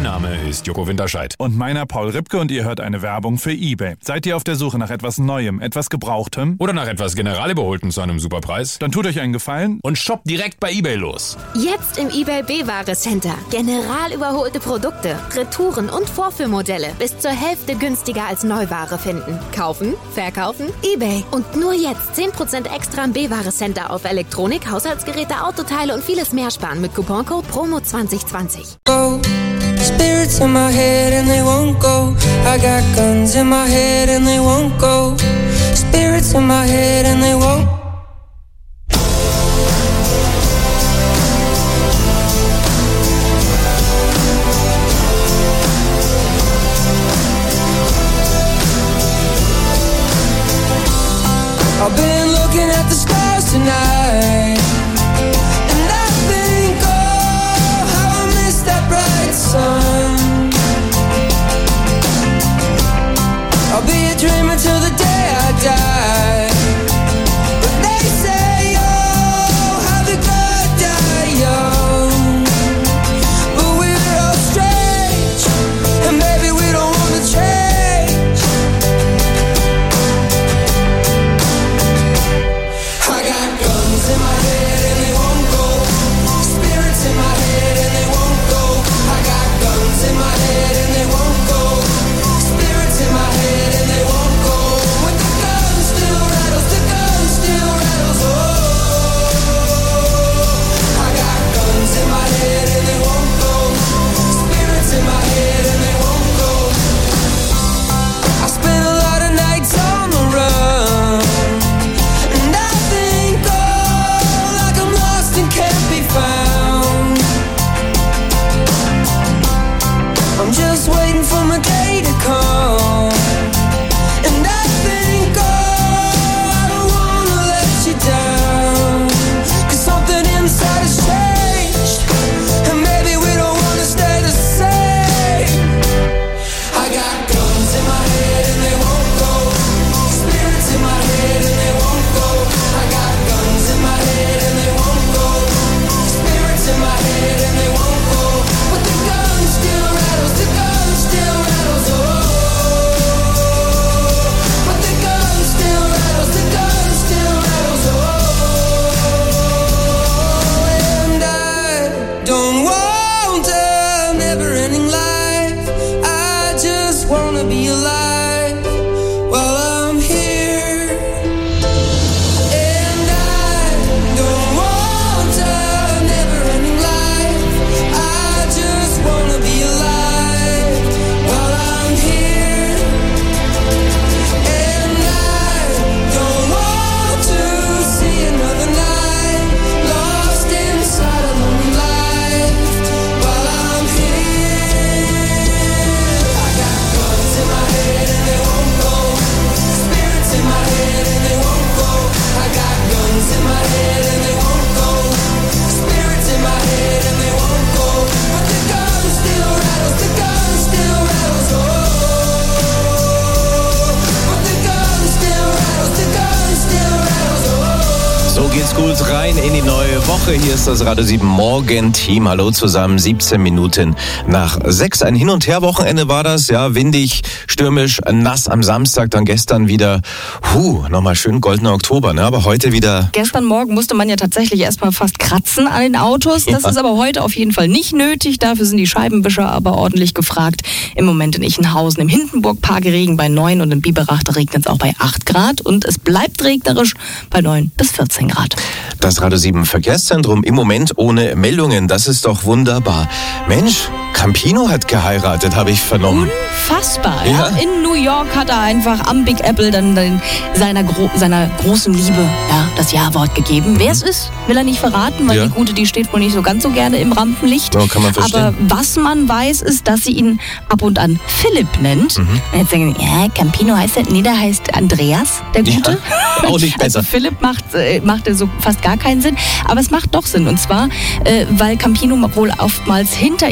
Mein Name ist Joko Winterscheid. Und meiner Paul Ripke und ihr hört eine Werbung für eBay. Seid ihr auf der Suche nach etwas Neuem, etwas Gebrauchtem? Oder nach etwas Generalüberholten zu einem Superpreis? Dann tut euch einen Gefallen Und shoppt direkt bei eBay los. Jetzt im eBay B-Ware Center. General überholte Produkte, Retouren und Vorführmodelle bis zur Hälfte günstiger als Neuware finden. Kaufen, verkaufen, eBay. Und nur jetzt 10% extra im B-Ware Center auf Elektronik, Haushaltsgeräte, Autoteile und vieles mehr sparen mit Couponcode PROMO2020. Spirits in my head and they won't go. I got guns in my head and they won't go. Spirits in my head and they won't. I've been looking at the stars tonight. Sun. I'll be a dreamer till the day I die. But they say, oh, how the good die young. But we're all strange, and maybe we don't want to change. I got guns in my head and they won't go. Spirits in my head and they won't go. Guns in my head and they won't go. Spirits in my head and they won't go. But the gun still rattles, the gun still rattles. Oh, I got guns in my head and they won't go. Spirits in my head and they won't go. I spent a lot of nights on the run, and I think, oh, like I'm lost and can't be found. I'm just waiting for my day to come. And I think, oh, I don't wanna let you down. 'Cause something inside has changed, and maybe we don't wanna stay the same. I got guns in my head and they won't go. Spirits in my head and they won't go. I got guns in my head and they won't go. Spirits in my head and they won't go. But the gun still rattles, the gun still rattles, oh. But the gun still rattles, the gun still rattles, oh. And I don't want a never-ending life. I just wanna be alive while I'm here. And I don't want a never-ending life. I just wanna be alive while I'm here. And I don't want to see another night lost inside a lonely life while I'm here. I got guns in my head and they won't go. Spirits in my head and they won't go. I got guns in my head and they won't go. Spirits in my head and they won't go. But the gun still rattles, the gun still rattles, oh. But the gun still rattles, the gun still rattles, oh. So geht's gut rein in die neue Woche. Hier ist das Radio 7 Morgen-Team. Hallo zusammen, 17 Minuten nach 6. Ein Hin- und Her-Wochenende war das. Ja, windig, stürmisch, nass am Samstag. Dann gestern wieder, nochmal schön goldener Oktober. Ne? Aber heute wieder... Gestern Morgen musste man ja tatsächlich erstmal fast kratzen an den Autos. Das ist aber heute auf jeden Fall nicht nötig. Dafür sind die Scheibenwischer aber ordentlich gefragt. Im Moment in Ichenhausen im Hindenburgpark Regen bei 9 und in Biberach regnet es auch bei 8 Grad. Und es bleibt regnerisch bei 9 bis 14 Grad. Das Radio 7 Verkehrszentrum im Moment ohne Meldungen. Das ist doch wunderbar. Mensch, Campino hat geheiratet, habe ich vernommen. Unfassbar. Ja. In New York hat er einfach am Big Apple dann seiner großen Liebe das Ja-Wort gegeben. Wer es ist, will er nicht verraten, weil die Gute, die steht wohl nicht so ganz so gerne im Rampenlicht. Ja, kann man verstehen. Aber was man weiß, ist, dass sie ihn ab und an Philipp nennt. Und jetzt sagen sie, Campino heißt er, nee, der heißt Andreas, der Gute. Ja, auch nicht besser. Also Philipp macht so fast gar keinen Sinn, aber es macht doch Sinn. Und zwar, weil Campino wohl oftmals hinter ihr läuft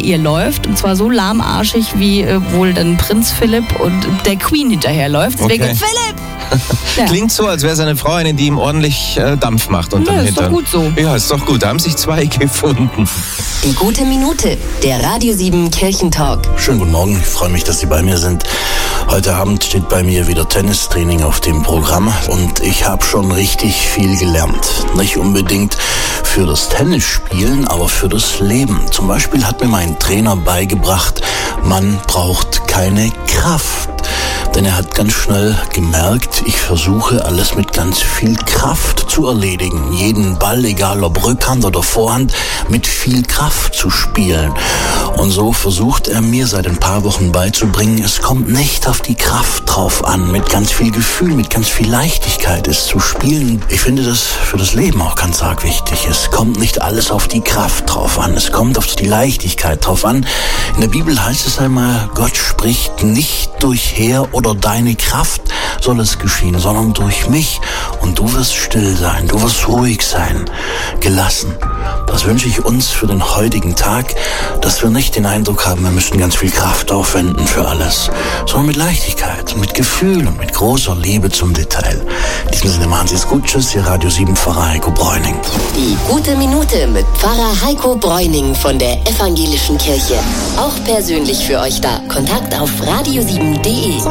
hinterherläuft. Und zwar so lahmarschig, wie wohl dann Prinz Philipp und der Queen hinterherläuft. Deswegen Philipp! Ja. Klingt so, als wäre seine Frau eine, die ihm ordentlich Dampf macht. Und ist doch gut so. Ja, ist doch gut. Da haben sich 2 gefunden. Die gute Minute, der Radio 7 Kirchentalk. Schönen guten Morgen, ich freue mich, dass Sie bei mir sind. Heute Abend steht bei mir wieder Tennistraining auf dem Programm und ich habe schon richtig viel gelernt. Nicht unbedingt für das Tennisspielen, aber für das Leben. Zum Beispiel hat mir mein Trainer beigebracht, man braucht keine Kraft. Denn er hat ganz schnell gemerkt, ich versuche alles mit ganz viel Kraft zu erledigen. Jeden Ball, egal ob Rückhand oder Vorhand, mit viel Kraft zu spielen. Und so versucht er mir seit ein paar Wochen beizubringen, es kommt nicht auf die Kraft drauf an. Mit ganz viel Gefühl, mit ganz viel Leichtigkeit ist zu spielen. Ich finde das für das Leben auch ganz arg wichtig. Es kommt nicht alles auf die Kraft drauf an. Es kommt auf die Leichtigkeit drauf an. In der Bibel heißt es einmal, Gott spricht nicht durch Heer oder deine Kraft soll es geschehen, sondern durch mich. Und du wirst still sein, du wirst ruhig sein, gelassen. Das wünsche ich uns für den heutigen Tag, dass wir nicht den Eindruck haben, wir müssen ganz viel Kraft aufwenden für alles, sondern mit Leichtigkeit und mit Gefühl und mit großer Liebe zum Detail. In diesem Sinne machen Sie es gut. Tschüss, Ihr Radio 7 Pfarrer Heiko Bräuning. Die gute Minute mit Pfarrer Heiko Bräuning von der Evangelischen Kirche. Auch persönlich für euch da. Kontakt auf radio7.de.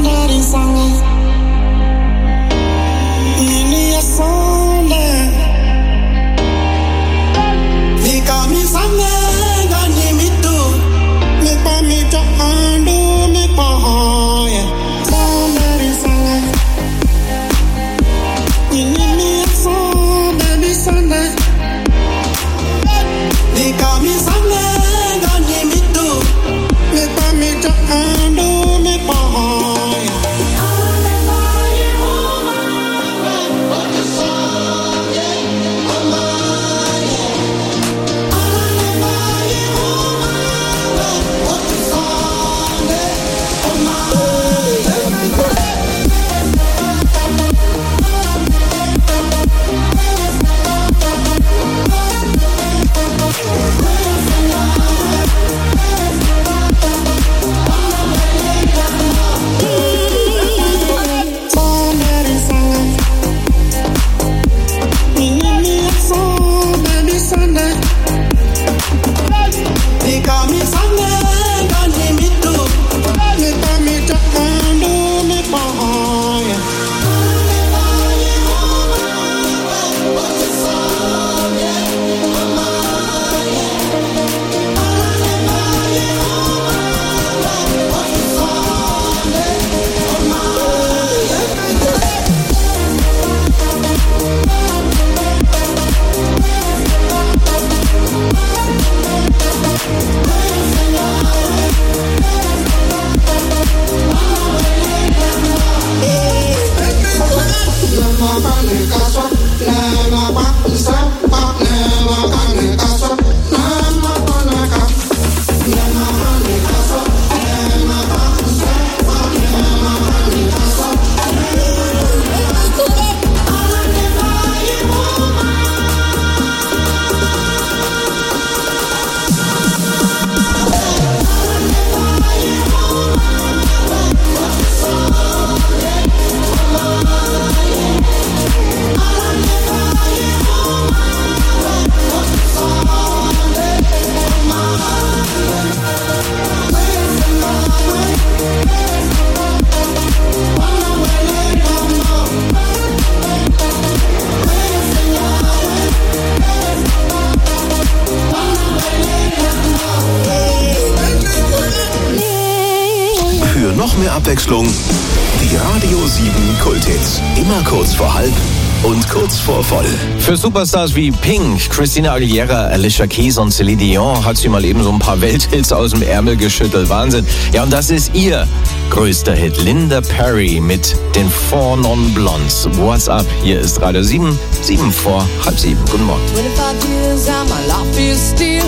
Noch mehr Abwechslung. Die Radio 7 Kulthits. Immer kurz vor halb und kurz vor voll. Für Superstars wie Pink, Christina Aguilera, Alicia Keys und Celine Dion hat sie mal eben so ein paar Welthits aus dem Ärmel geschüttelt. Wahnsinn. Ja, und das ist ihr größter Hit. Linda Perry mit den 4 Non-Blondes. What's up? Hier ist Radio 7, 7 vor halb 7. Guten Morgen. 25 years and my life is still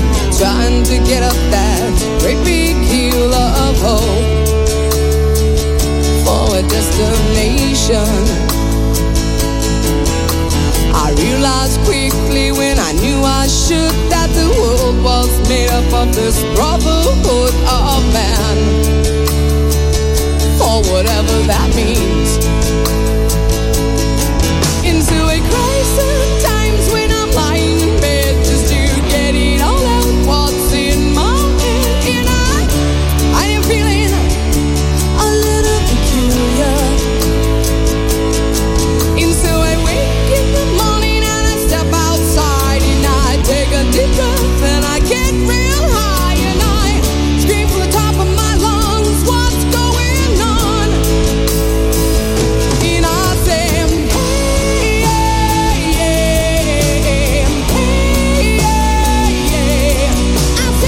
trying to get up that great big hill of hope for a destination. I realized quickly when I knew I should that the world was made up of this brotherhood of man, or whatever that means.